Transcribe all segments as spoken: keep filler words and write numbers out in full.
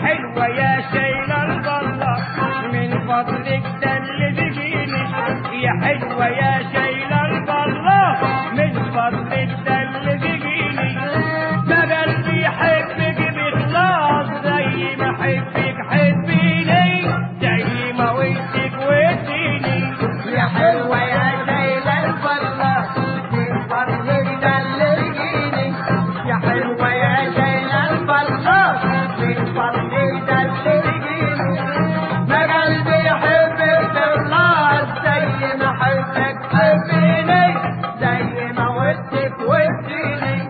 حلوة يا شايلة البلة من فضلك دلليني يا حلوة يا شايلة البلة من فضلك دلليني ما قلبي يحبك بإخلاص زي ما حبك حبيني زي ما ودك وديني يا حلوة يا شايلة البلة من فضلك دلليني يا حلوة يا شايلة البلة من فضلك دلليني ما قلبي يحبك بإخلاص زي ما حبك حبيني زي ما ودك وديني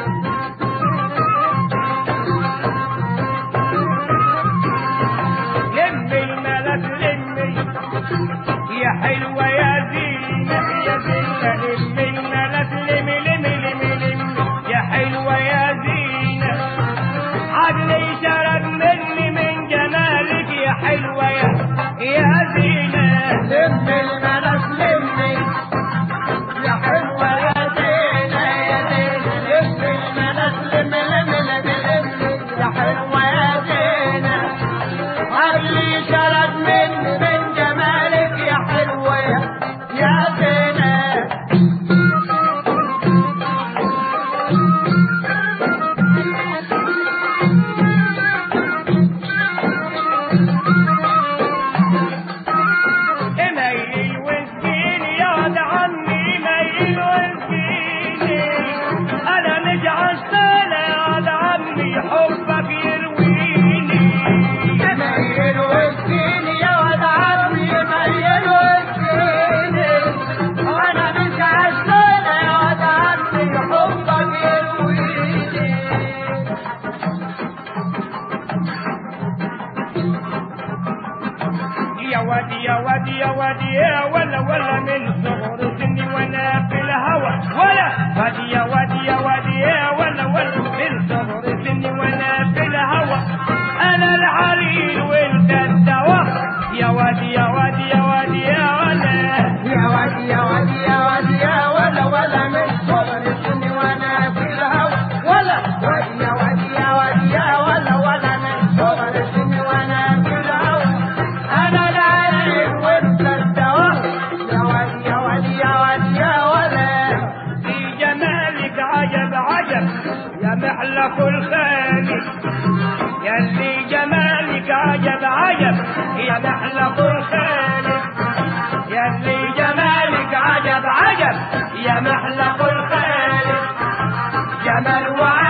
لمي الملك لمي يا حلوة يا زينة يا زينة لمي الملك لمي لمي لمي لمي يا حلوة يا زينة عقلي شرب مني من جمالك يا حلوة يا يا زينة لمي الملك لمي يا حلوة يا زينة يا زينة لمي الملك لمي لمي لمي لمي يا حلوة يا زينة عقلي شرب مني من جمالك يا حلوة يا يا زينة ميل وسكيني يا ولد عمي ميل وسكيني انا مش عسالة يا ولد عمي حبك يرويني ميل وسكيني يا ولد عمي ميل وسكيني وانا مش عسالة يا ولد عمي حبك يرويني يا ودي يا ودي يا ودي يا ولا ولا من صغر سني وانا في الهوى ولا ودي يا ودي يا ودي يا ولا ولا من صغر سني وانا في الهوى انا العليل وانت الدواء يا ودي يا ودي يا ودي يا ولا يا ودي يا ودي يا ودي يا ولا ولا من صغر سني وانا في الهوى ولا ودي يا ودي يا ودي يا ولا ولا من صغر سني وانا في الهوى انا العليل وانت الدواء يا ودي يا ودي يا ودي يا ولا في جمالك عجب عجب يا محلى كل خالي يا اللي جمالك عجب عجب يا محلى كل خالي يا اللي جمالك عجب عجب يا محلى كل خالي جمال وعجب